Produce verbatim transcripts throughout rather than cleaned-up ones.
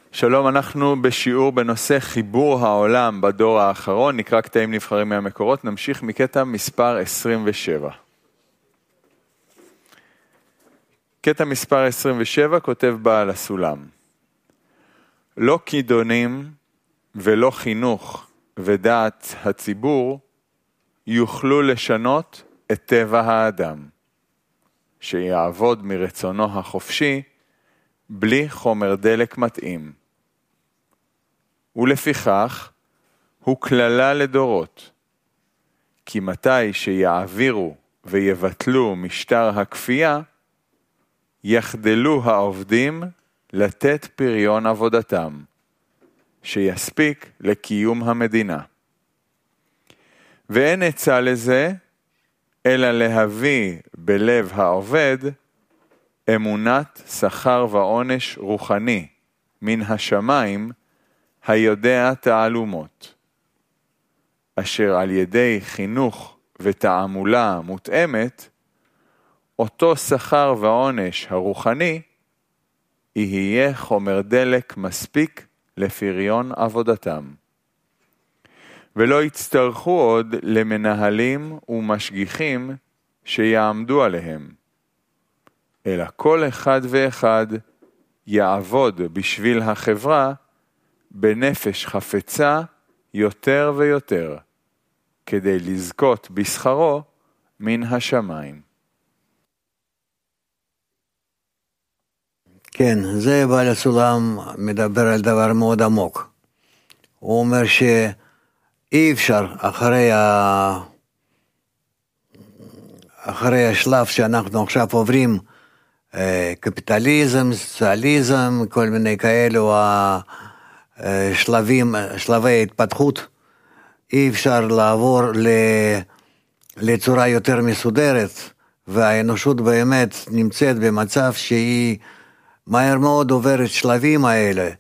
שלום, אנחנו בשיעור בנושא חיבור העולם בדור האחרון, נקרא קטעים נבחרים מהמקורות, נמשיך מקטע מספר עשרים ושבע. קטע מספר עשרים ושבע כותב בעל הסולם. לא כידונים ולא חינוך ודעת הציבור יוכלו לשנות את טבע האדם, שיעבוד מרצונו החופשי בלי חומר דלק מתאים. ולפיכך הוא כללה לדורות, כי מתי שיעבירו ויבטלו משטר הכפייה, יחדלו העובדים לתת פריון עבודתם, שיספיק לקיום המדינה. ואין עצה לזה, אלא להביא בלב העובד אמונת שכר ועונש רוחני מן השמיים היודע תעלומות, אשר על ידי חינוך ותעמולה מותאמת, אותו שכר ועונש הרוחני יהיה חומר דלק מספיק לפריון עבודתם. ולא יצטרכו עוד למנהלים ומשגיחים שיעמדו עליהם, אלא כל אחד ואחד יעבוד בשביל החברה בנפש חפצה יותר ויותר, כדי לזכות בשכרו מן השמיים. כן, זה בעל הסולם מדבר על דבר מאוד עמוק. הוא אומר שאי אפשר אחרי, ה... אחרי השלב שאנחנו עכשיו עוברים, קפיטליזם, סוציאליזם, כל מיני כאלו השלבים, שלבי התפתחות, אי אפשר לעבור לצורה יותר מסודרת, והאנושות באמת נמצאת במצב שהיא מהר מאוד עוברת שלבים האלה,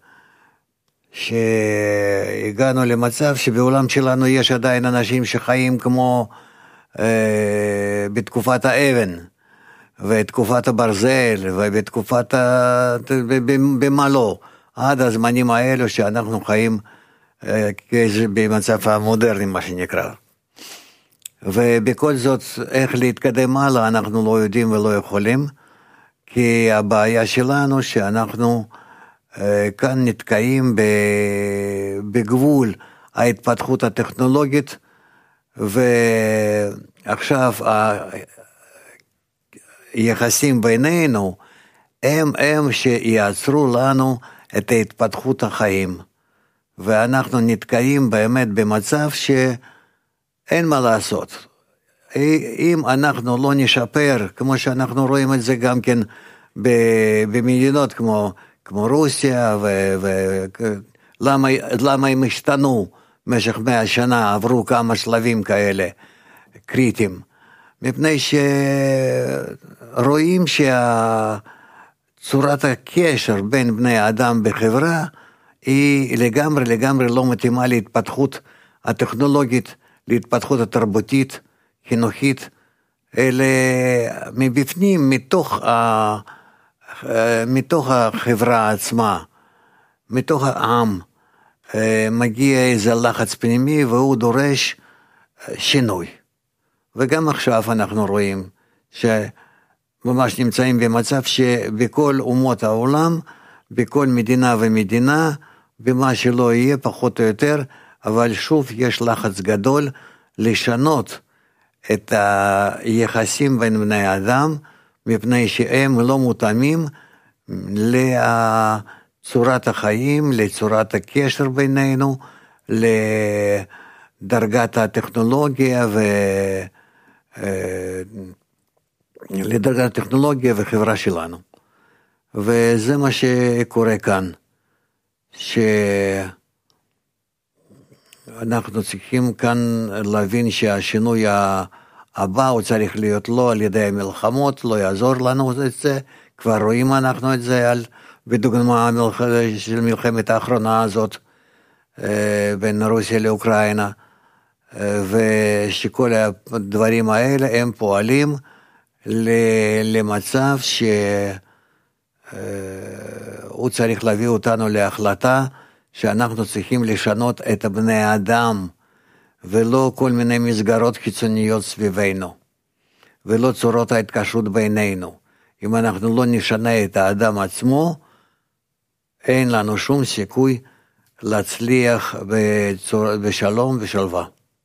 שהגענו למצב שבעולם שלנו יש עדיין אנשים שחיים כמו אה, בתקופת האבן, ותקופת הברזל, ובתקופת ה... במה לא, עד הזמנים האלו שאנחנו חיים אה, במצב המודרני, מה שנקרא. ובכל זאת, איך להתקדם הלאה, אנחנו לא יודעים ולא יכולים, כי הבעיה שלנו שאנחנו אה, כאן נתקעים בגבול ההתפתחות הטכנולוגית, ועכשיו היחסים בינינו הם הם שיעצרו לנו את התפתחות החיים, ואנחנו נתקעים באמת במצב שאין מה לעשות. אם אנחנו לא נשפר, כמו שאנחנו רואים את זה גם כן במדינות כמו, כמו רוסיה, ולמה למה הם השתנו במשך מאה שנה, עברו כמה שלבים כאלה קריטיים, מפני שרואים שצורת הקשר בין בני האדם בחברה היא לגמרי לגמרי לא מתאימה להתפתחות הטכנולוגית, להתפתחות התרבותית, חינוכית, אלא מבפנים, מתוך, ה, מתוך החברה עצמה, מתוך העם, מגיע איזה לחץ פנימי והוא דורש שינוי. וגם עכשיו אנחנו רואים שממש נמצאים במצב שבכל אומות העולם, בכל מדינה ומדינה, במה שלא יהיה פחות או יותר, אבל שוב יש לחץ גדול לשנות את היחסים בין בני האדם, מפני שהם לא מותאמים לצורת החיים, לצורת הקשר בינינו, לדרגת הטכנולוגיה ו... לדרגת הטכנולוגיה וחברה שלנו. וזה מה שקורה כאן, שאנחנו צריכים כאן להבין שהשינוי הבא הוא צריך להיות לא על ידי המלחמות, לא יעזור לנו את זה, כבר רואים אנחנו את זה על, בדוגמה של מלחמת האחרונה הזאת בין רוסיה לאוקראינה, ושכל הדברים האלה הם פועלים למצב הוא צריך להביא אותנו להחלטה שאנחנו צריכים לשנות את בני האדם, ולא כל מיני מסגרות חיצוניות סביבנו, ולא צורות ההתקשרות בינינו. אם אנחנו לא נשנה את האדם עצמו, אין לנו שום סיכוי להצליח בצור... בשלום ושלווה.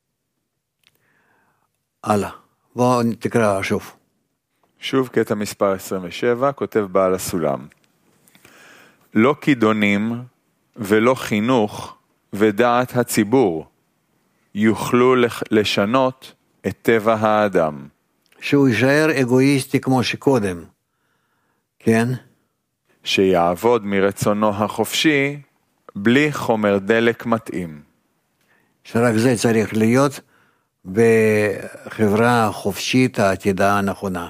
הלאה, בואו תקרא שוב. שוב קטע מספר עשרים ושבע, כותב בעל הסולם. לא כידונים ולא חינוך ודעת הציבור יוכלו לשנות את טבע האדם. שהוא יישאר אגואיסטי כמו שקודם, כן? שיעבוד מרצונו החופשי בלי חומר דלק מתאים. שרק זה צריך להיות בחברה חופשית העתידה הנכונה.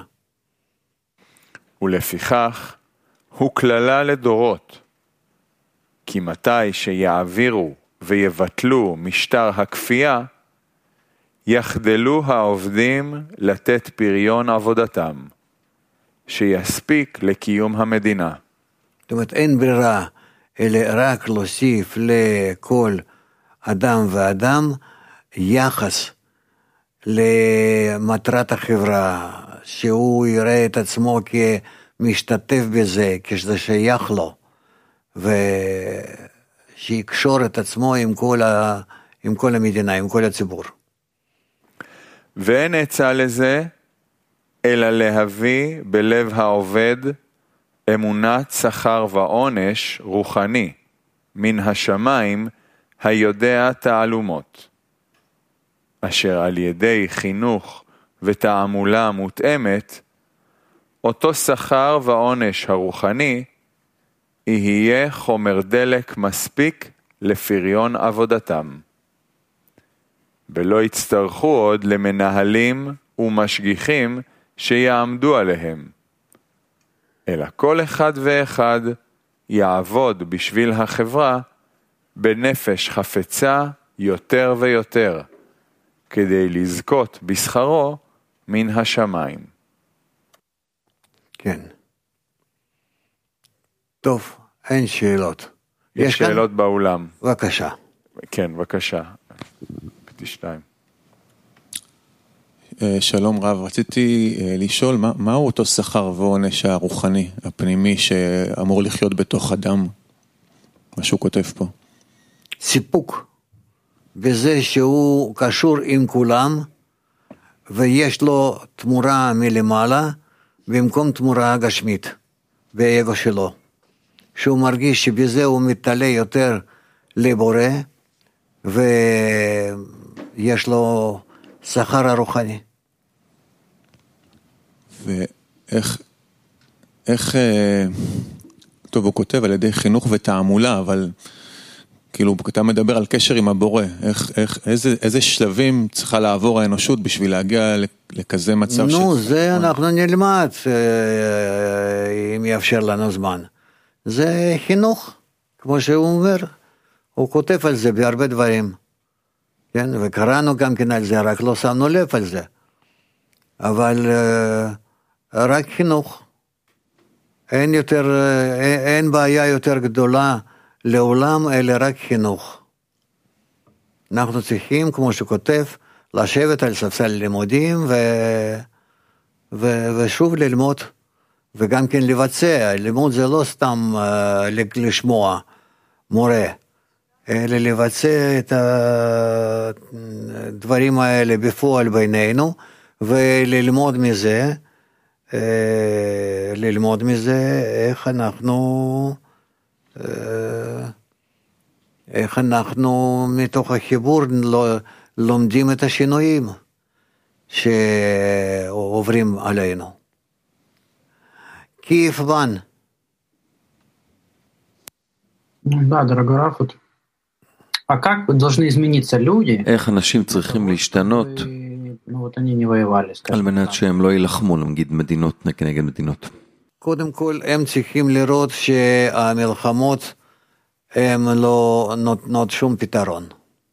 ולפיכך הוא כללה לדורות, כי מתי שיעבירו ויבטלו משטר הכפייה, יחדלו העובדים לתת פריון עבודתם, שיספיק לקיום המדינה. זאת אומרת, אין ברירה, אלא רק להוסיף לכל אדם ואדם יחס למטרת החברה, שהוא יראה את עצמו כמשתתף בזה, כשזה שייך לו, ושיקשור את עצמו עם כל, ה... עם כל המדינה, עם כל הציבור. ואין עצה לזה, אלא להביא בלב העובד אמונת שכר ועונש רוחני, מן השמיים היודע תעלומות, אשר על ידי חינוך ותעמולה מותאמת, אותו שכר ועונש הרוחני, יהיה חומר דלק מספיק לפריון עבודתם. ולא יצטרכו עוד למנהלים ומשגיחים שיעמדו עליהם, אלא כל אחד ואחד יעבוד בשביל החברה בנפש חפצה יותר ויותר, כדי לזכות בשכרו מן השמיים. כן. טוב, אין שאלות. יש, יש שאלות כאן? באולם. בבקשה. כן, בבקשה. פתי שתיים. שלום רב, רציתי לשאול, מה, מהו אותו שכר ועונש הרוחני, הפנימי, שאמור לחיות בתוך אדם? מה שהוא כותב פה. סיפוק. בזה שהוא קשור עם כולם, ויש לו תמורה מלמעלה, במקום תמורה גשמית, באגו שלו. שהוא מרגיש שבזה הוא מתעלה יותר לבורא, ויש לו שכר הרוחני. ואיך, איך, טוב, הוא כותב על ידי חינוך ותעמולה, אבל כאילו, אתה מדבר על קשר עם הבורא, איך, איך, איזה, איזה שלבים צריכה לעבור האנושות בשביל להגיע לכזה מצב? נו, זה אנחנו נלמד, אם יאפשר לנו זמן. זה חינוך, כמו שהוא אומר, הוא כותב על זה בהרבה דברים, כן? וקראנו גם כן על זה, רק לא שמנו לב על זה. אבל רק חינוך. אין יותר, אין בעיה יותר גדולה לעולם, אלא רק חינוך. אנחנו צריכים, כמו שכותב, לשבת על ספסל לימודים ו... ו... ושוב ללמוד, וגם כן לבצע. לימוד זה לא סתם uh, לשמוע מורה, אלא לבצע את הדברים האלה בפועל בינינו, וללמוד מזה, uh, ללמוד מזה איך אנחנו... איך אנחנו מתוך החיבור לומדים את השינויים שעוברים עלינו. Киев Ван. Да, дорогой Раф, а как должны измениться люди? איך אנשים צריכים להשתנות על מנת שהם לא ילחמו נגיד מדינות נגד מדינות? קודם כל הם צריכים לראות שהמלחמות הם לא נותנות שום פתרון.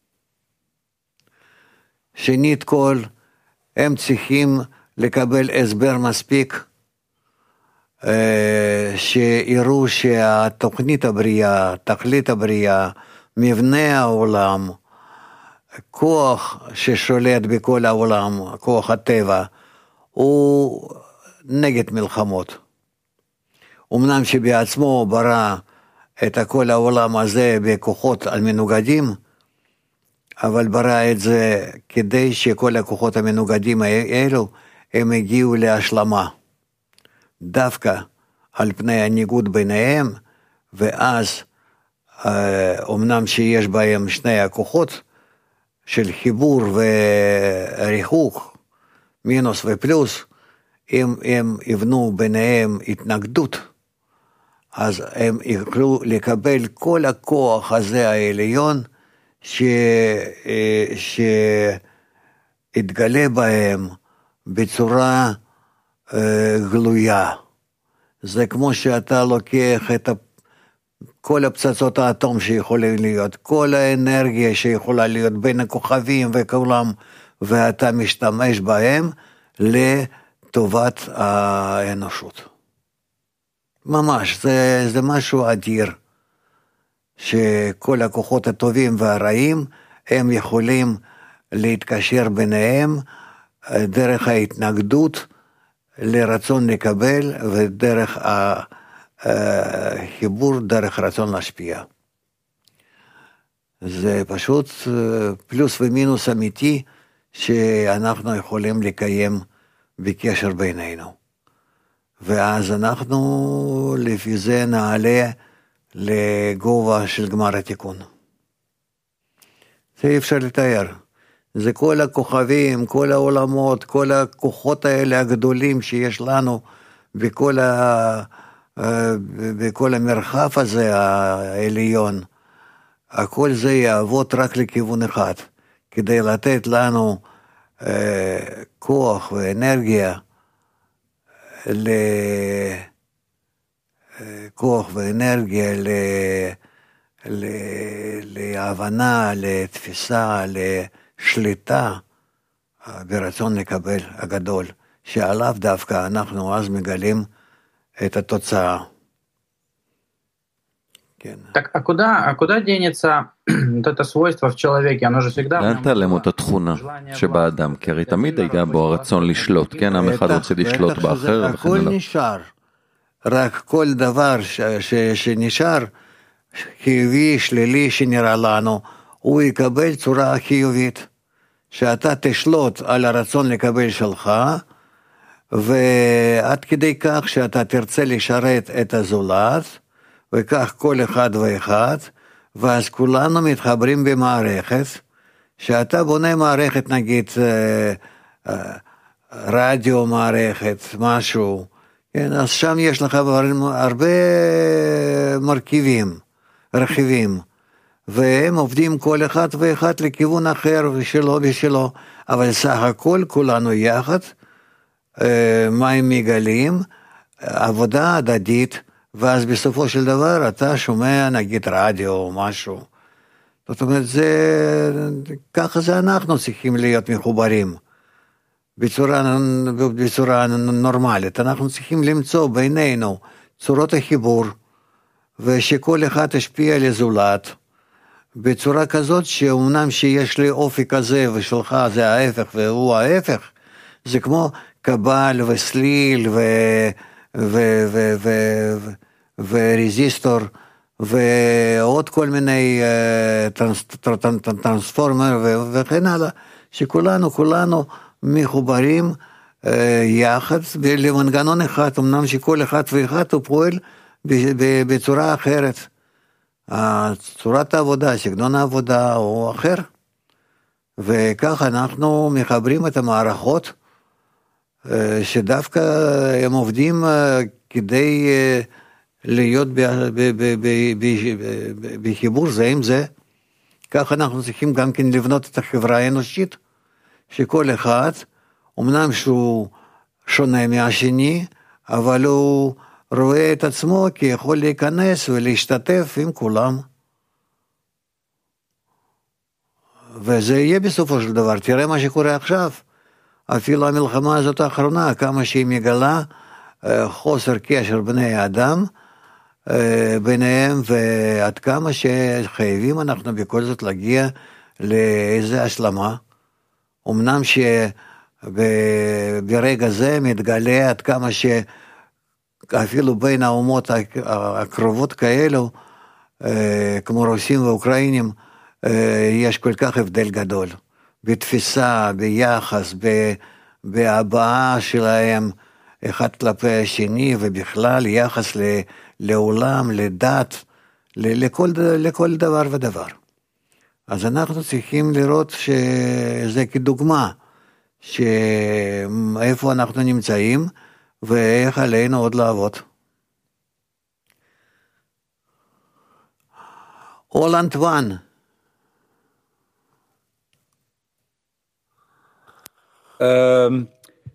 שנית כל, הם צריכים לקבל הסבר מספיק שיראו שהתוכנית הבריאה, תכלית הבריאה, מבנה העולם, כוח ששולט בכל העולם, כוח הטבע, הוא נגד מלחמות. אמנם שבעצמו ברא את כל העולם הזה בכוחות המנוגדים, אבל ברא את זה כדי שכל הכוחות המנוגדים האלו, הם הגיעו להשלמה. דווקא על פני הניגוד ביניהם, ואז אמנם שיש בהם שני הכוחות של חיבור וריחוק, מינוס ופלוס, אם הם יבנו ביניהם התנגדות, אז הם יוכלו לקבל כל הכוח הזה העליון, שיתגלה בהם בצורה גלויה. זה כמו שאתה לוקח את כל הפצצות האטום שיכולים להיות, כל האנרגיה שיכולה להיות בין הכוכבים וכולם, ואתה משתמש בהם לטובת האנושות. ממש, זה, זה משהו אדיר, שכל הכוחות הטובים והרעים, הם יכולים להתקשר ביניהם דרך ההתנגדות לרצון לקבל, ודרך החיבור, דרך רצון להשפיע. זה פשוט פלוס ומינוס אמיתי, שאנחנו יכולים לקיים בקשר בינינו. ואז אנחנו לפי זה נעלה לגובה של גמר התיקון. זה אי אפשר לתאר. זה כל הכוכבים, כל העולמות, כל הכוחות האלה הגדולים שיש לנו בכל, ה... בכל המרחב הזה העליון. הכל זה יעבוד רק לכיוון אחד, כדי לתת לנו אה, כוח ואנרגיה, לכוח ואנרגיה, ל... ל... להבנה, לתפיסה, לשליטה ברצון לקבל הגדול, שעליו דווקא אנחנו אז מגלים את התוצאה. Так, а куда, а куда денется вот это свойство в человеке? Оно же всегда... לאן תעלם אותה תכונה שבאדם? כי הרי תמיד היה בו הרצון לשלוט, כן? עם אחד רוצה לשלוט באחר. הכל נשאר, רק כל דבר ש, ש, שנשאר, חיובי, שלילי שנראה לנו, הוא יקבל צורה חיובית, שאתה תשלוט על הרצון לקבל שלך, ועד כדי כך שאתה תרצה לשרת את הזולת, וכך כל אחד ואחד, ואז כולנו מתחברים במערכת, שאתה בונה מערכת, נגיד, רדיו מערכת, משהו, כן, אז שם יש לך הרבה מרכיבים, רכיבים, והם עובדים כל אחד ואחד לכיוון אחר, ושלו ושלו, אבל סך הכל כולנו יחד, מה הם מגלים, עבודה הדדית, ואז בסופו של דבר אתה שומע נגיד רדיו או משהו. זאת אומרת, זה, ככה זה אנחנו צריכים להיות מחוברים, בצורה, בצורה נורמלית. אנחנו צריכים למצוא בינינו צורות החיבור, ושכל אחד ישפיע לזולת, בצורה כזאת שאומנם שיש לי אופי כזה ושלך זה ההפך והוא ההפך, זה כמו קבל וסליל ו... ו... ו... ו... ורזיסטור ועוד כל מיני טרנספורמר וכן הלאה, שכולנו כולנו מחוברים יחד למנגנון אחד, אמנם שכל אחד ואחד הוא פועל בצורה אחרת, צורת העבודה, סגנון העבודה הוא אחר, וכך אנחנו מחברים את המערכות שדווקא הם עובדים כדי להיות בחיבור זה עם זה. כך אנחנו צריכים גם כן לבנות את החברה האנושית, שכל אחד, אמנם שהוא שונה מהשני, אבל הוא רואה את עצמו כי יכול להיכנס ולהשתתף עם כולם. וזה יהיה בסופו של דבר. תראה מה שקורה עכשיו. אפילו המלחמה הזאת האחרונה, כמה שהיא מגלה חוסר קשר בני האדם, ביניהם, ועד כמה שחייבים אנחנו בכל זאת להגיע לאיזו השלמה. אמנם שברגע זה מתגלה עד כמה שאפילו בין האומות הקרובות כאלו, כמו רוסים ואוקראינים, יש כל כך הבדל גדול, בתפיסה, ביחס, בהבעה שלהם, אחד כלפי השני, ובכלל יחס לעולם, לדת, לכל, לכל דבר ודבר. אז אנחנו צריכים לראות שזה כדוגמה, שאיפה אנחנו נמצאים, ואיך עלינו עוד לעבוד. הולנד וואן. Um...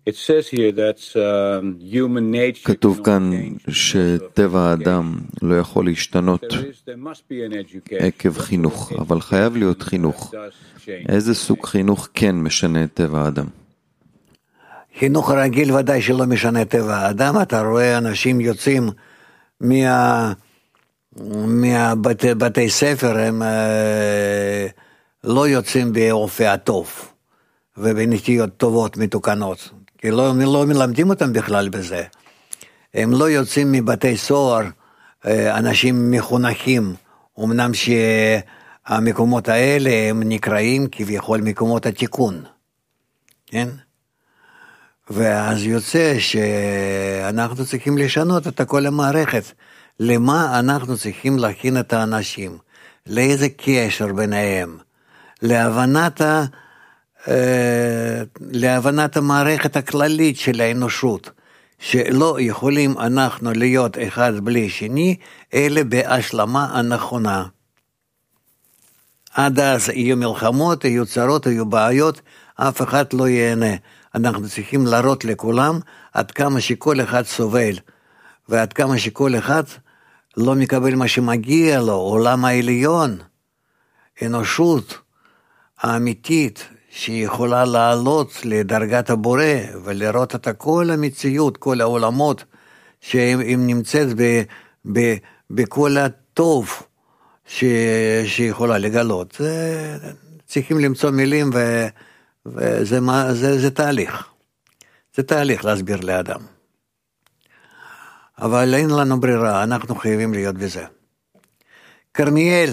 כתוב כאן שטבע האדם לא יכול להשתנות עקב חינוך, אבל חייב להיות חינוך. איזה סוג חינוך כן משנה את טבע האדם? חינוך רגיל ודאי שלא משנה את טבע האדם. אתה רואה אנשים יוצאים מה... מהבתי ספר, הם לא יוצאים באופי הטוב ובנטיות טובות מתוקנות. כי לא, לא מלמדים אותם בכלל בזה. הם לא יוצאים מבתי סוהר, אנשים מחונכים, אמנם שהמקומות האלה הם נקראים כביכול מקומות התיקון. כן? ואז יוצא שאנחנו צריכים לשנות את כל המערכת. למה אנחנו צריכים להכין את האנשים? לאיזה קשר ביניהם? להבנת ה... להבנת המערכת הכללית של האנושות, שלא יכולים אנחנו להיות אחד בלי שני, אלא בהשלמה הנכונה. עד אז יהיו מלחמות, יהיו צרות, יהיו בעיות, אף אחד לא ייהנה. אנחנו צריכים להראות לכולם עד כמה שכל אחד סובל, ועד כמה שכל אחד לא מקבל מה שמגיע לו, עולם העליון, אנושות האמיתית, שיכולה לעלות לדרגת הבורא, ולראות את כל המציאות, כל העולמות, שהיא נמצאת ב, ב, בכל הטוב ש, שיכולה לגלות. זה, צריכים למצוא מילים, ו, וזה זה, זה תהליך. זה תהליך להסביר לאדם. אבל אין לנו ברירה, אנחנו חייבים להיות בזה. קרניאל,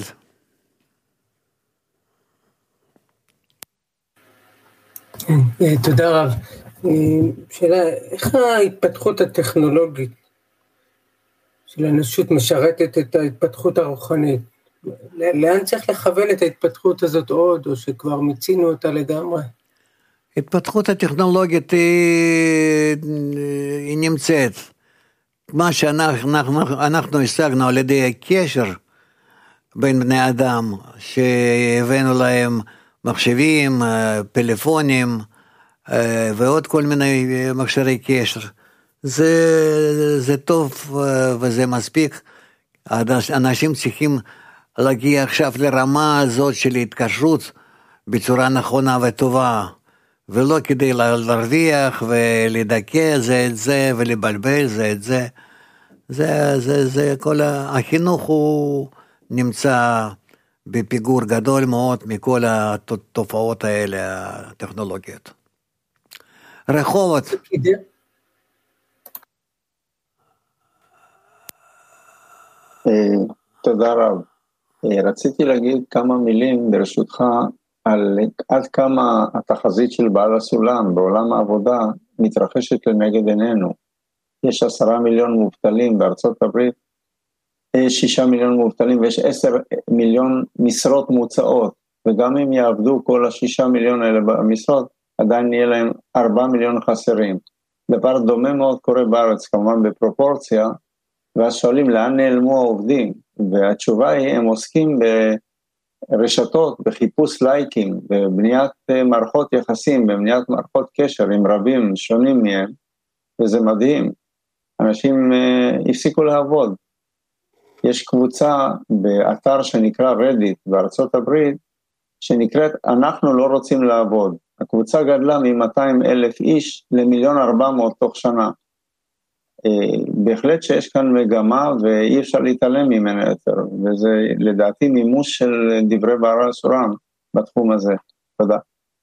תודה רב. שאלה, איך ההתפתחות הטכנולוגית של האנושות משרתת את ההתפתחות הרוחנית? לאן צריך לכוון את ההתפתחות הזאת עוד, או שכבר מיצינו אותה לגמרי? התפתחות הטכנולוגית היא, היא נמצאת. מה שאנחנו אנחנו השגנו על ידי הקשר בין בני אדם, שהבאנו להם מחשבים, פלאפונים, ועוד כל מיני מכשירי קשר. זה, זה טוב וזה מספיק. אנשים צריכים להגיע עכשיו לרמה הזאת של התקשרות בצורה נכונה וטובה, ולא כדי להרוויח ולדכא זה את זה ולבלבל זה את זה. זה, זה, זה כל החינוך הוא נמצא בפיגור גדול מאוד מכל התופעות האלה הטכנולוגיות. רחובות. תודה רב. רציתי להגיד כמה מילים ברשותך על עד כמה התחזית של בעל הסולם בעולם העבודה מתרחשת לנגד עינינו. יש עשרה מיליון מובטלים בארצות הברית, שישה מיליון מובטלים ויש עשר מיליון משרות מוצאות, וגם אם יעבדו כל השישה מיליון האלה במשרות, עדיין יהיה להם ארבעה מיליון חסרים. דבר דומה מאוד קורה בארץ, כמובן בפרופורציה, ואז שואלים לאן נעלמו העובדים, והתשובה היא, הם עוסקים ברשתות, בחיפוש לייקים, בבניית מערכות יחסים, בבניית מערכות קשר עם רבים שונים מהם, וזה מדהים. אנשים uh, הפסיקו לעבוד. יש קבוצה באתר שנקרא רדיט בארצות הברית, שנקראת אנחנו לא רוצים לעבוד. הקבוצה גדלה מ-מאתיים אלף איש למיליון ארבע מאות תוך שנה. בהחלט שיש כאן מגמה ואי אפשר להתעלם ממנה יותר, וזה לדעתי מימוש של דברי בעל הסולם בתחום הזה. תודה.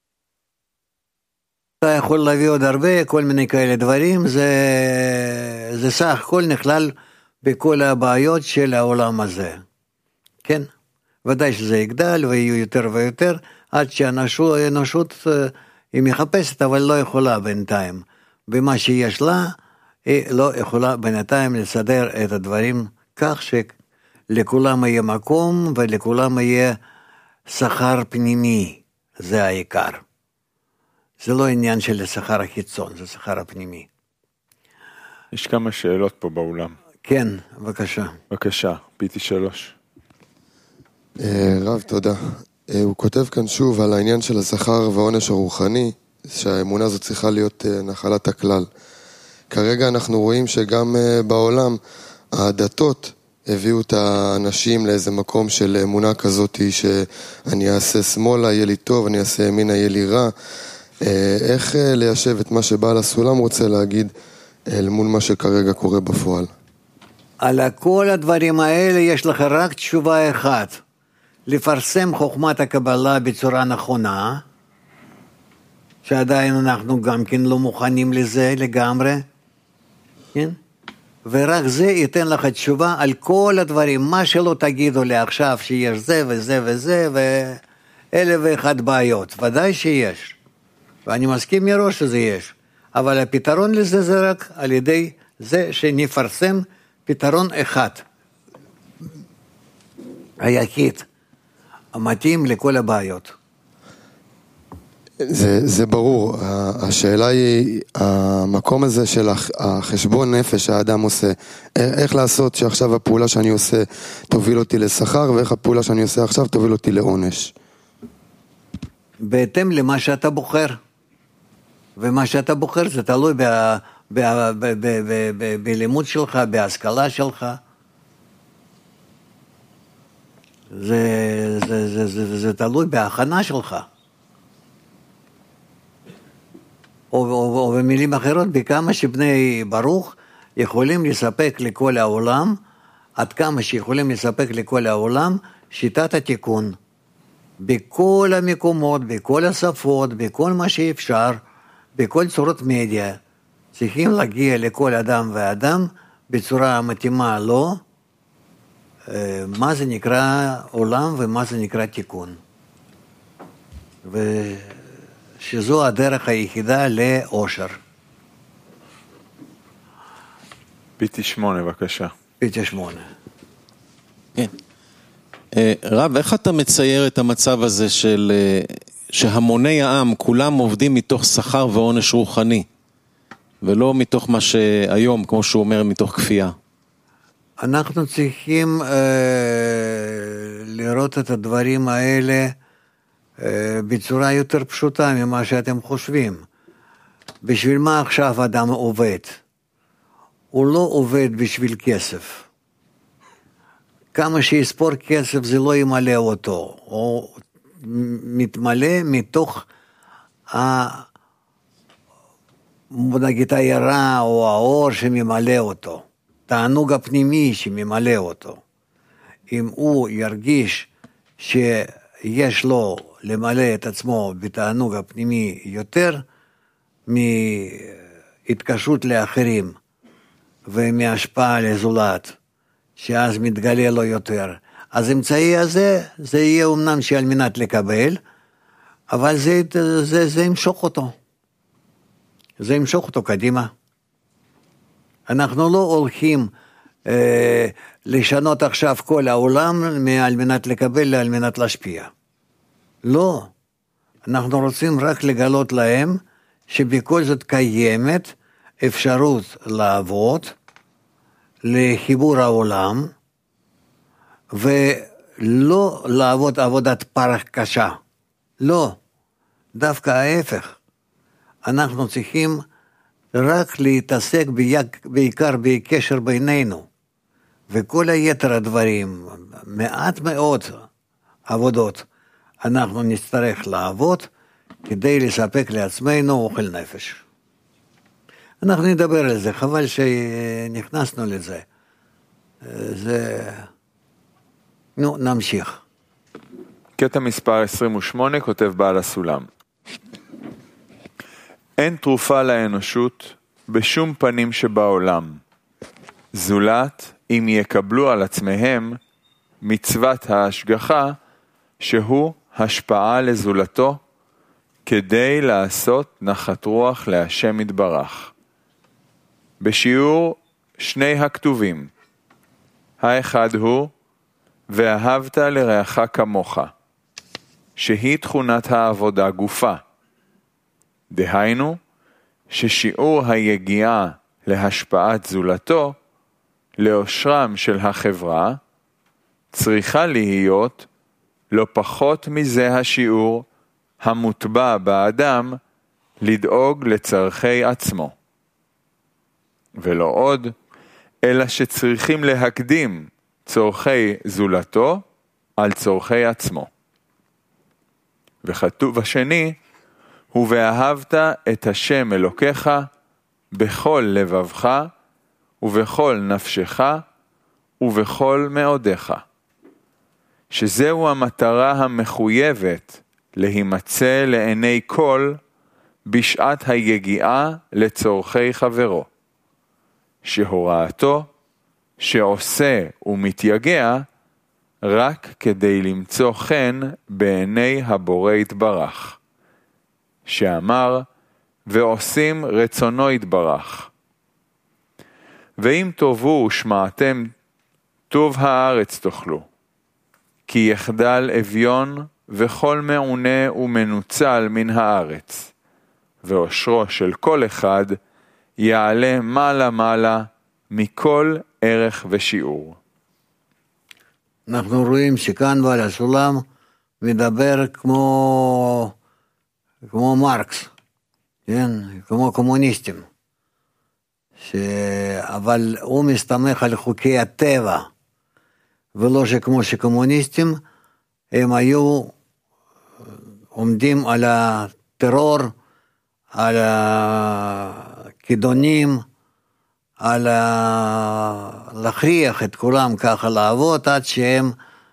אתה יכול להביא עוד הרבה, כל מיני כאלה דברים, זה, זה סך הכל נכלל בכל הבעיות של העולם הזה. כן, ודאי שזה יגדל ויהיו יותר ויותר, עד שהאנושות היא מחפשת, אבל לא יכולה בינתיים. במה שיש לה, היא לא יכולה בינתיים לסדר את הדברים כך שלכולם יהיה מקום ולכולם יהיה שכר פנימי, זה העיקר. זה לא עניין של שכר החיצון, זה שכר הפנימי. יש כמה שאלות פה באולם. כן, בבקשה. בבקשה, פיתי שלוש. רב, תודה. הוא כותב כאן שוב על העניין של השכר והעונש הרוחני, שהאמונה הזאת צריכה להיות נחלת הכלל. כרגע אנחנו רואים שגם בעולם הדתות הביאו את האנשים לאיזה מקום של אמונה כזאת, שאני אעשה שמאלה יהיה לי טוב, אני אעשה ימינה יהיה לי רע. איך ליישב את מה שבעל הסולם רוצה להגיד אל מול מה שכרגע קורה בפועל? על כל הדברים האלה יש לך רק תשובה אחת, לפרסם חוכמת הקבלה בצורה נכונה, שעדיין אנחנו גם כן לא מוכנים לזה לגמרי, כן? ורק זה ייתן לך תשובה על כל הדברים, מה שלא תגידו לי עכשיו שיש זה וזה וזה ואלה ואחד בעיות, ודאי שיש, ואני מסכים מראש שזה יש, אבל הפתרון לזה זה רק על ידי זה שנפרסם פתרון אחד, היחיד, המתאים לכל הבעיות. זה, זה ברור, השאלה היא, המקום הזה של החשבון נפש שהאדם עושה, איך לעשות שעכשיו הפעולה שאני עושה תוביל אותי לשכר, ואיך הפעולה שאני עושה עכשיו תוביל אותי לעונש? בהתאם למה שאתה בוחר, ומה שאתה בוחר זה תלוי ב, ב, ב, ב, ב, ב, בלימוד שלך, בהשכלה שלך. זה, זה, זה, זה, זה תלוי בהכנה שלך. או, או, או במילים אחרות, בכמה שבני ברוך יכולים לספק לכל העולם, עד כמה שיכולים לספק לכל העולם, שיטת התיקון. בכל המקומות, בכל השפות, בכל מה שאפשר, בכל צורות מדיה, צריכים להגיע לכל אדם ואדם בצורה מתאימה לו, מה זה נקרא עולם ומה זה נקרא תיקון. ושזו הדרך היחידה לאושר. פיתי שמונה, בבקשה. פיתי שמונה. כן. רב, איך אתה מצייר את המצב הזה של שהמוני העם כולם עובדים מתוך שכר ועונש רוחני, ולא מתוך מה שהיום, כמו שהוא אומר, מתוך כפייה? אנחנו צריכים אה, לראות את הדברים האלה אה, בצורה יותר פשוטה ממה שאתם חושבים. בשביל מה עכשיו אדם עובד? הוא לא עובד בשביל כסף. כמה שיספור כסף זה לא ימלא אותו. הוא מתמלא מתוך ה... נגיד הירה או האור שממלא אותו. תענוג הפנימי שממלא אותו. אם הוא ירגיש שיש לו למלא את עצמו בתענוג הפנימי יותר מהתקשרות לאחרים ומהשפעה לזולת, שאז מתגלה לו יותר, אז אמצעי הזה, זה יהיה אומנם שעל מנת לקבל, אבל זה, זה, זה ימשוך אותו. זה ימשוך אותו קדימה. אנחנו לא הולכים אה, לשנות עכשיו כל העולם על מנת לקבל, על מנת להשפיע. לא. אנחנו רוצים רק לגלות להם שבכל זאת קיימת אפשרות לעבוד לחיבור העולם, ולא לעבוד עבודת פרח קשה. לא. דווקא ההפך. אנחנו צריכים רק להתעסק בעיקר בקשר בינינו, וכל היתר הדברים, מעט מאוד עבודות, אנחנו נצטרך לעבוד כדי לספק לעצמנו אוכל נפש. אנחנו נדבר על זה, חבל שנכנסנו לזה. זה... נו, נמשיך. קטע מספר עשרים ושמונה, כותב בעל הסולם. אין תרופה לאנושות בשום פנים שבעולם, זולת אם יקבלו על עצמהם מצוות ההשגחה שהוא השפעה לזולתו, כדי לעשות נחת רוח להשם יתברך. בשיעור שני הכתובים, האחד הוא ואהבת לרעך כמוך, שהיא תכונת העבודה גופה. דהיינו, ששיעור היגיעה להשפעת זולתו, לאושרם של החברה, צריכה להיות לא פחות מזה השיעור המוטבע באדם לדאוג לצרכי עצמו. ולא עוד, אלא שצריכים להקדים צורכי זולתו על צורכי עצמו. וכתוב השני, ואהבת את השם אלוקיך בכל לבבך ובכל נפשך ובכל מאודיך. שזהו המטרה המחויבת להימצא לעיני כל בשעת היגיעה לצורכי חברו. שהוראתו שעושה ומתייגע רק כדי למצוא חן בעיני הבורא יתברך. שאמר, ועושים רצונו יתברך. ואם תאבו ושמעתם, טוב הארץ תאכלו. כי יחדל אביון וכל מעונה ומנוצל מן הארץ. ואושרו של כל אחד יעלה מעלה מעלה מכל ערך ושיעור. אנחנו רואים שכאן בעל הסולם מדבר כמו... כמו מרקס, כן? כמו קומוניסטים, ש... אבל הוא מסתמך על חוקי הטבע, ולא שכמו שקומוניסטים, הם היו עומדים על הטרור, על הכידונים, על ה... להכריח את כולם ככה לעבוד, עד שהם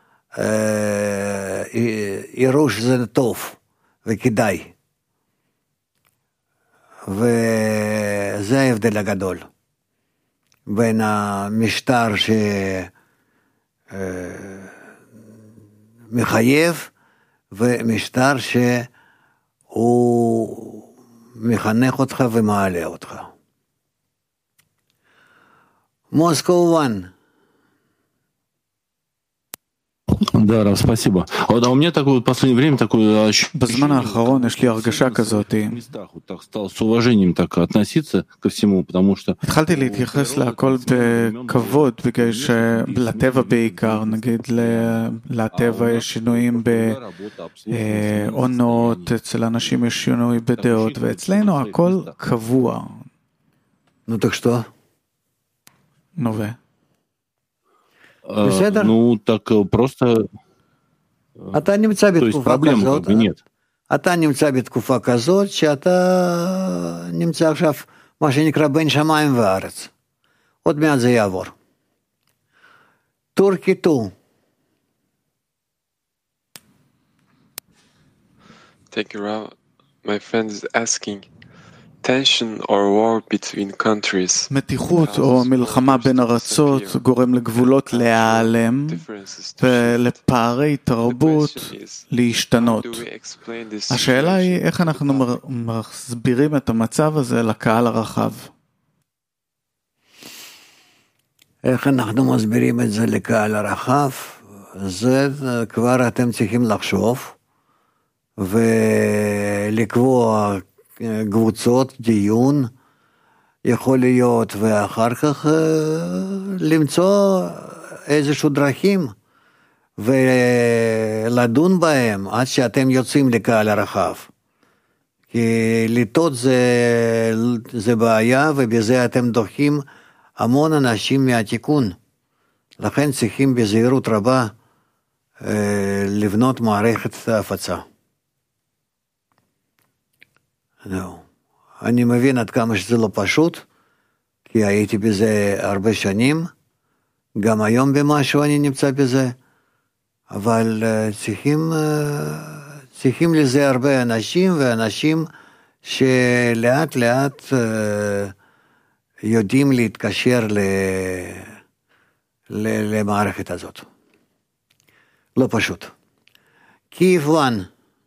אה, יראו שזה טוב וכדאי. וזה ההבדל הגדול בין המשטר שמחייב ומשטר שהוא מחנך אותך ומעלה אותך. מוסקו וואן. Да, Рав, спасибо. Вот, а у меня такое в последнее время такое ощущение, בזמן האחרון יש לי הרגשה כזאת. стал с уважением так относиться ко всему, потому что... התחלתי להתייחס להכל בכבוד, בגלל שלטבע בעיקר, נגיד לטבע יש שינויים בעונות, אצל אנשים יש שינוי בדעות, ואצלנו הכל קבוע. נו, так что? נו ו... בסדר? Ну, так просто... אתה נמצא בתקופה כזאת, אתה נמצא בתקופה כזאת, שאתה נמצא עכשיו, מה שנקרא בין שמיים וארץ. עוד מעט זה יעבור. טורקי טו. Thank you, Rav. My friend is asking, tension or war between countries. מתיחות או מלחמה בין ארצות גורם לגבולות להיעלם ולפערי תרבות להשתנות. השאלה היא איך אנחנו מסבירים את המצב הזה לקהל הרחב. איך אנחנו מסבירים את זה לקהל הרחב? זה כבר אתם צריכים לחשוב ולקבוע קבוצות, דיון, יכול להיות, ואחר כך למצוא איזשהו דרכים ולדון בהם עד שאתם יוצאים לקהל הרחב. כי לטעות זה, זה בעיה, ובזה אתם דוחים המון אנשים מהתיקון. לכן צריכים בזהירות רבה לבנות מערכת הפצה. לא. אני מבין עד כמה שזה לא פשוט, כי הייתי בזה הרבה שנים, גם היום במשהו אני נמצא בזה, אבל צריכים, צריכים לזה הרבה אנשים, ואנשים שלאט לאט יודעים להתקשר ל... למערכת הזאת. לא פשוט. Киев One.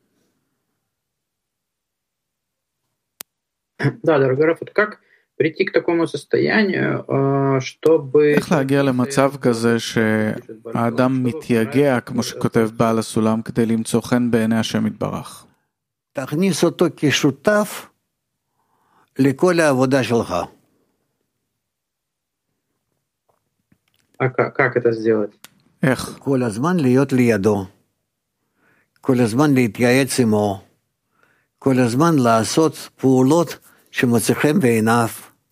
Да, дорогой Раф, как прийти к такому состоянию, чтобы... איך להגיע למצב כזה שהאדם מתייגע, כמו שכותב בעל הסולם, כדי למצוא חן בעיני השם יתברך? תכניס אותו כשותף לכל העבודה שלך. А как это сделать? איך? כל הזמן להיות לידו. כל הזמן להתייעץ עמו. כל הזמן לעשות פעולות שמוצאים בעיניו.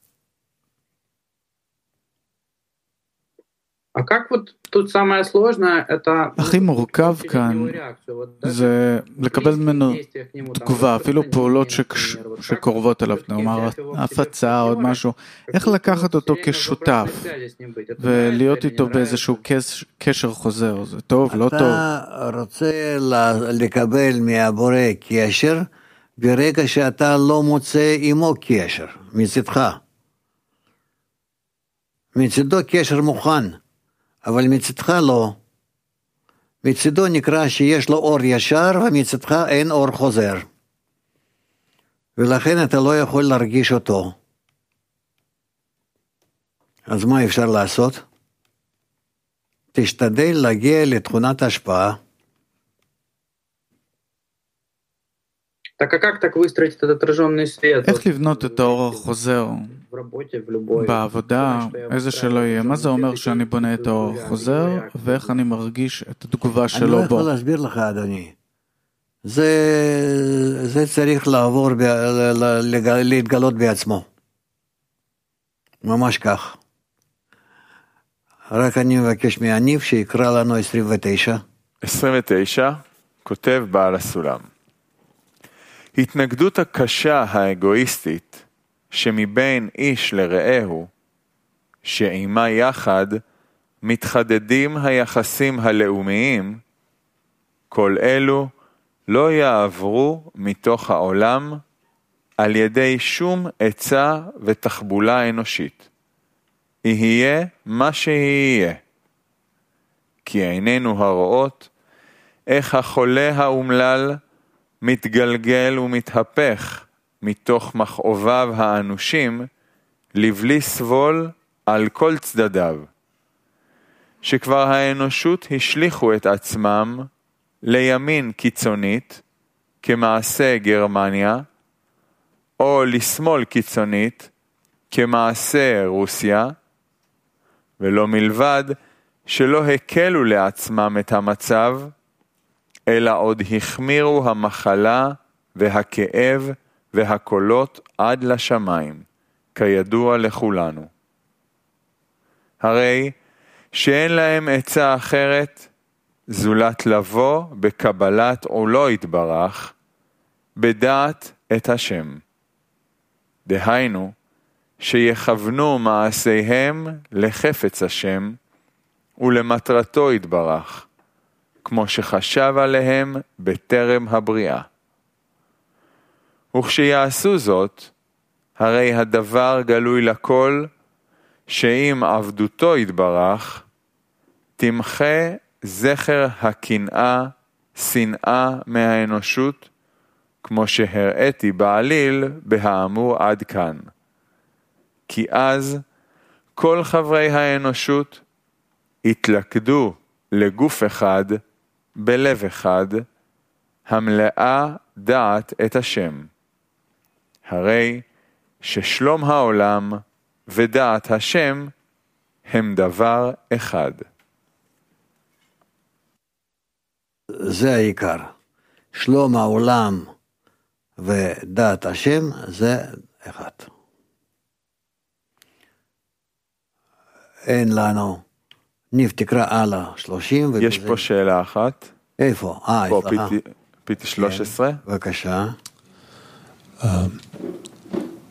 А как вот тут самое сложное, это... הכי מורכב כאן זה לקבל ממנו תגובה, אפילו פעולות שקורבות אליו, נאמר הפצה או עוד משהו, איך לקחת אותו כשותף ולהיות איתו באיזשהו קשר חוזר, זה טוב, לא טוב? אתה רוצה לקבל מהבורא קשר ברגע שאתה לא מוצא עמו קשר, מצדך. מצדו קשר מוכן. אבל מצדך לא. מצדו נקרא שיש לו אור ישר, ומצדך אין אור חוזר. ולכן אתה לא יכול להרגיש אותו. אז מה אפשר לעשות? תשתדל להגיע לתכונת השפעה. Так а как так выстроить этот отраженный свет? איך לבנות את האור החוזר בעבודה, איזה שלא יהיה? מה זה אומר שאני בונה את האור החוזר, ואיך אני מרגיש את התגובה שלו בו? אני לא יכול להסביר לך, אדוני. זה, זה צריך לעבור, להתגלות בעצמו. ממש כך. רק אני מבקש מהניב שיקרא לנו עשרים ותשע. עשרים ותשע, כותב בעל הסולם. התנגדות הקשה האגואיסטית שמבין איש לרעהו, שעימה יחד מתחדדים היחסים הלאומיים, כל אלו לא יעברו מתוך העולם על ידי שום עצה ותחבולה אנושית. יהיה מה שיהיה. כי עינינו הרואות איך החולה האומלל מתגלגל ומתהפך מתוך מכאוביו האנושים לבלי סבול על כל צדדיו. שכבר האנושות השליחו את עצמם לימין קיצונית כמעשה גרמניה, או לשמאל קיצונית כמעשה רוסיה, ולא מלבד שלא הקלו לעצמם את המצב, אלא עוד החמירו המחלה והכאב והקולות עד לשמיים, כידוע לכולנו. הרי שאין להם עצה אחרת, זולת לבוא בקבלת עולו יתברך, בדעת את השם. דהיינו, שיכוונו מעשיהם לחפץ השם, ולמטרתו יתברך, כמו שחשב עליהם בטרם הבריאה. וכשיעשו זאת, הרי הדבר גלוי לכל, שאם עבדותו יתברך, תמחה זכר הקנאה, שנאה מהאנושות, כמו שהראיתי בעליל בהאמור עד כאן. כי אז כל חברי האנושות התלכדו לגוף אחד, בלב אחד, המלאה דעת את השם. הרי ששלום העולם ודעת השם הם דבר אחד. זה העיקר. שלום העולם ודעת השם זה אחד. אין לנו. ניב תקרא הלאה, שלושים. יש פה שאלה אחת. איפה? אה, פה פיטי שלוש עשרה. בבקשה.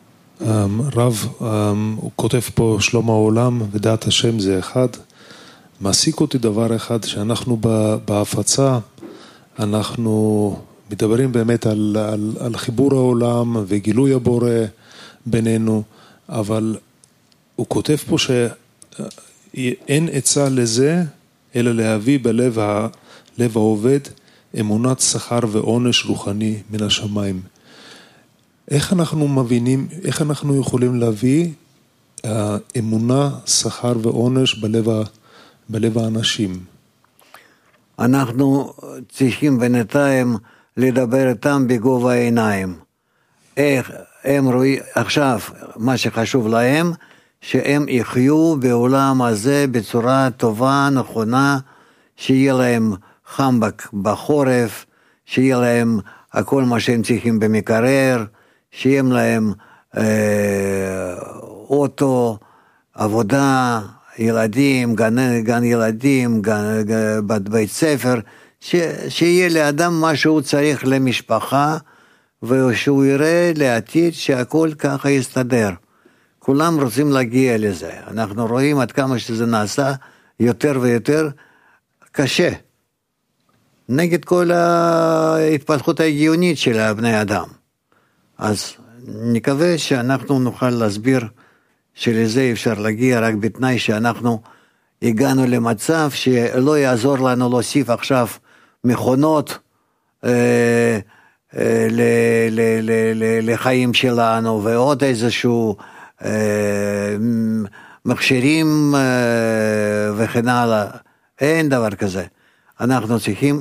רב, הוא כותב פה שלום העולם ודעת השם זה אחד. מעסיק אותי דבר אחד, שאנחנו בהפצה, אנחנו מדברים באמת על, על, על חיבור העולם וגילוי הבורא בינינו, אבל הוא כותב פה שאין עצה לזה, אלא להביא בלב הלב העובד אמונת שכר ועונש רוחני מן השמיים. איך אנחנו מבינים, איך אנחנו יכולים להביא אמונה, שכר ועונש בלב, בלב האנשים? אנחנו צריכים בינתיים לדבר איתם בגובה העיניים. איך הם רואים, עכשיו מה שחשוב להם, שהם יחיו בעולם הזה בצורה טובה, נכונה, שיהיה להם חם בחורף, שיהיה להם הכל מה שהם צריכים במקרר, שיהיה להם אה, אוטו, עבודה, ילדים, גן, גן ילדים, גן, גן, בית ספר, ש, שיהיה לאדם מה שהוא צריך למשפחה, ושהוא יראה לעתיד שהכל ככה יסתדר. כולם רוצים להגיע לזה. אנחנו רואים עד כמה שזה נעשה יותר ויותר קשה. נגד כל ההתפתחות ההגיונית של הבני אדם. אז נקווה שאנחנו נוכל להסביר שלזה אפשר להגיע רק בתנאי שאנחנו הגענו למצב שלא יעזור לנו להוסיף עכשיו מכונות אה, אה, ל, ל, ל, ל, לחיים שלנו ועוד איזשהו אה, מכשירים אה, וכן הלאה. אין דבר כזה. אנחנו צריכים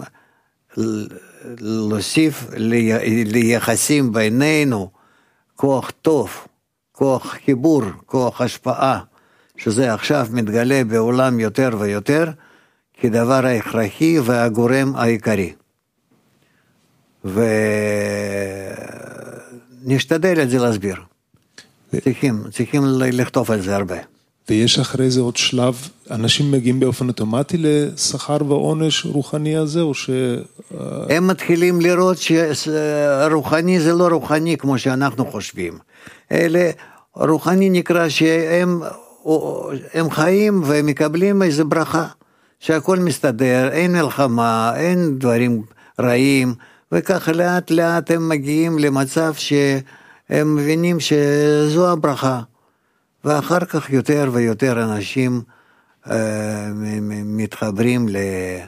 להוסיף ליחסים בינינו כוח טוב, כוח חיבור, כוח השפעה, שזה עכשיו מתגלה בעולם יותר ויותר, כדבר ההכרחי והגורם העיקרי. ונשתדל את זה להסביר. צריכים, צריכים לכתוב על זה הרבה. ויש אחרי זה עוד שלב, אנשים מגיעים באופן אוטומטי לשכר ועונש רוחני הזה, או ש... הם מתחילים לראות שרוחני זה לא רוחני כמו שאנחנו חושבים. אלה, רוחני נקרא שהם הם חיים ומקבלים איזו ברכה, שהכל מסתדר, אין מלחמה, אין דברים רעים, וככה לאט לאט הם מגיעים למצב שהם מבינים שזו הברכה. ואחר כך יותר ויותר אנשים אה, מתחברים ל...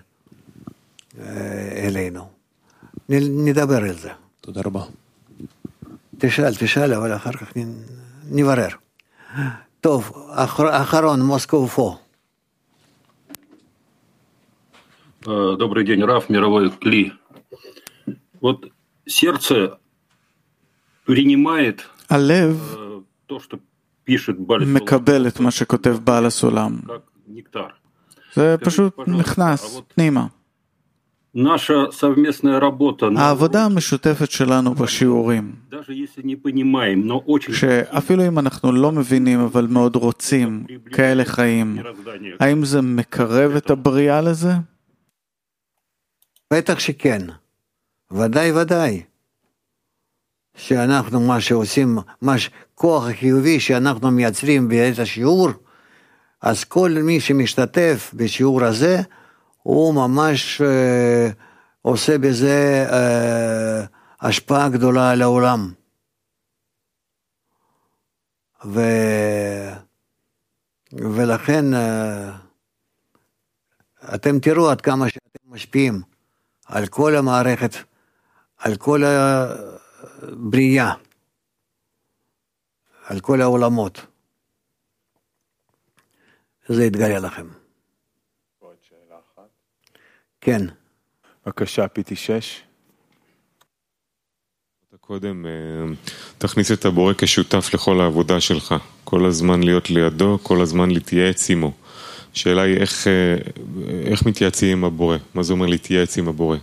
אה, אלינו. נדבר על זה. תודה רבה. תשאל, תשאל, אבל אחר כך נברר. טוב, אחר, אחרון, מוסקו פה. Добрый день, Раф, мировой Кли. Вот сердце принимает то, что מקבל את מה שכותב בעל הסולם. זה פשוט נכנס פנימה. העבודה המשותפת שלנו בשיעורים, שאפילו אם אנחנו לא מבינים אבל מאוד רוצים כאלה חיים, האם זה מקרב את הבריאה לזה? בטח שכן, ודאי ודאי. שאנחנו מה שעושים, מה כוח החיובי שאנחנו מייצרים בעת השיעור, אז כל מי שמשתתף בשיעור הזה, הוא ממש אה, עושה בזה אה, השפעה גדולה על העולם. ו... ולכן אה, אתם תראו עד כמה שאתם משפיעים על כל המערכת, על כל ה... בריאה, על כל העולמות. זה יתגלה לכם. עוד שאלה אחת. כן. בבקשה, פי טי שש. קודם, תכניס את הבורא כשותף לכל העבודה שלך. כל הזמן להיות לידו, כל הזמן להתייעץ עמו. השאלה היא איך, איך מתייעצים עם הבורא? מה זה אומר להתייעץ עם הבורא?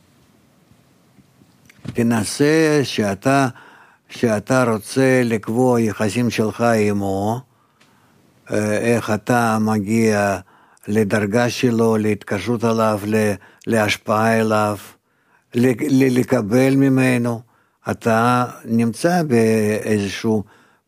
תנסה שאתה, שאתה רוצה לקבוע יחסים שלך עמו, איך אתה מגיע לדרגה שלו, להתקשרות עליו, להשפעה אליו, לקבל ממנו. אתה נמצא באיזשהו